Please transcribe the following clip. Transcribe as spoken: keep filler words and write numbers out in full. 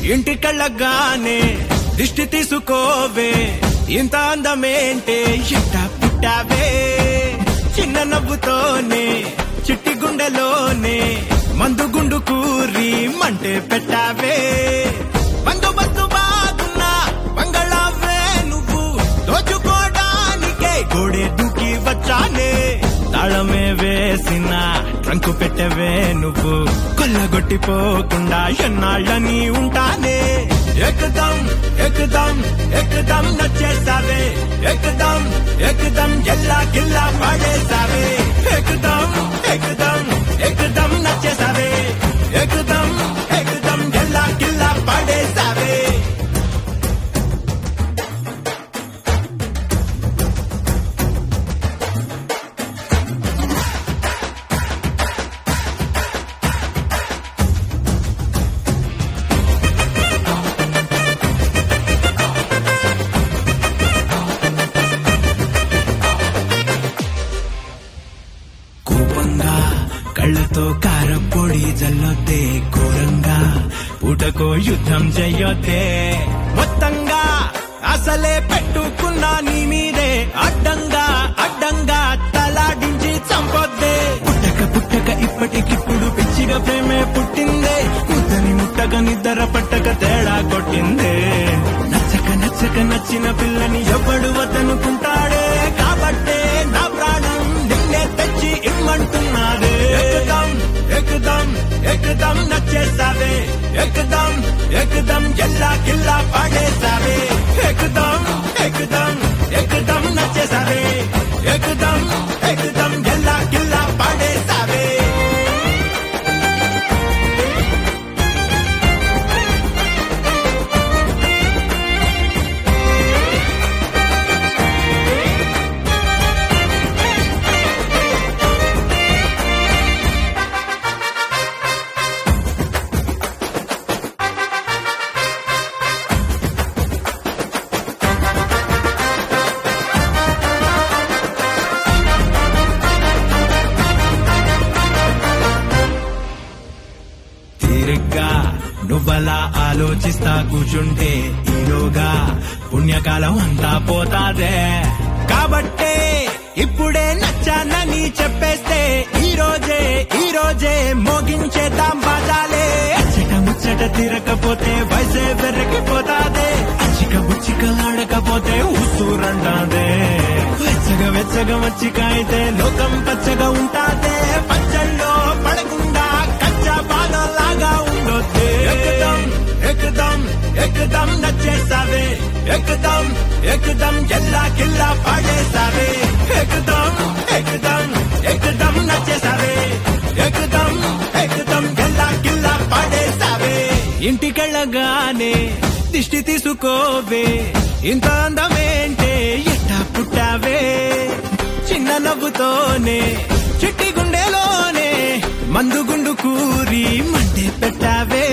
ఇంటికెళ్ళగానే దిష్టి తీసుకోవే ఇంత అందమేంటే ఎట్ట పుట్టావే చిన్న నవ్వుతోనే చిట్టి గుండెలోనే మందు గుండు కూరి మంటే పెట్టావే బందోబస్తు బాగున్నా బంగళావే నువ్వు దోచుకోవడానికే గోడే దూకి వచ్చానే తాళమే వేసిన ట్రంకు పెట్టవే నువ్వు కొల్లగొట్టిపోకుండా ఎన్నాళ్ళని ఉంటానే ఎక్దం ఎక్దం ఎక్దం నచ్చేసావే ఎక్దం ఎక్దం ఎల్లా గిల్లా పాడేసావే ఎక్దం ఎక్దం ఎక్దం నచ్చేసావే ఎక్దం ఎక్దం ఎల్లా గిల్లా పాడేసావే కళ్ళతో కారపొడి జల్లొద్దే ఘోరంగా పూటకో యుద్ధం చెయ్యొద్దే మొత్తంగా అసలే పెట్టుకున్నా నీ మీదే అడ్డంగా అడ్డంగా తలాడించి చంపొద్దే పుట్టక పుట్టక ఇప్పటికిప్పుడు పిచ్చిగా ప్రేమే పుట్టిందే ముద్దని ముట్టక నిద్ర పట్టక తేడా కొట్టిందే నచ్చక నచ్చక నచ్చిన పిల్లని ఎవడు వద్దనుకుంటాడే కాబట్టే నా ప్రాణం నిన్నే తెచ్చి ఇమ్మంటున్నాడే ఎక్దం ఎక్దం ఎక్దం నచ్చేసావే ఎక్దం ఎక్దం ఎల్లా గిల్లా పాడేసావే ఎక్దం ఎక్దం ఎక్దం నచ్చేసావే ఎక్దం ఎక్దం ఎల్లా గిల్లా పాడేసావే నువ్వలా ఆలోచిస్తా కూర్చుంటే ఈలోగా పుణ్యకాలం అంతా పోతాదే కాబట్టే ఇప్పుడే నచ్చానని చెప్పేస్తే ఈ రోజే ఈ రోజే మోగించేద్దాం బాజాలే అచ్చట ముచ్చట తీరకపోతే వయసే వెర్రకిపోతాదే అచ్చిక బుచ్చికలాడకపోతే ఉసూరంటాదే వెచ్చగా వెచ్చగా మచ్చిక అయితే లోకం పచ్చగా ఉంటాదే పచ్చల్లో పడకుండా కచ్చా బాధలాగా ఉండొద్దే ఎక్దం ఎక్దం ఎక్దం నచ్చేసావే ఎక్దం ఎక్దం ఎల్లా గిల్లా పాడేసావే ఎక్దం ఎక్దం ఎక్దం నచ్చేసావే ఎక్దం ఎక్దం ఎల్లా గిల్లా పాడేసావే ఇంటికెళ్ళగానే దిష్టి తీసుకోవే ఇంత అందమేంటే ఎట్టా పుట్టావే చిన్న నవ్వుతోనే చిట్టి గుండెలోనే మందు గుండు కూరి మంటే పెట్టావే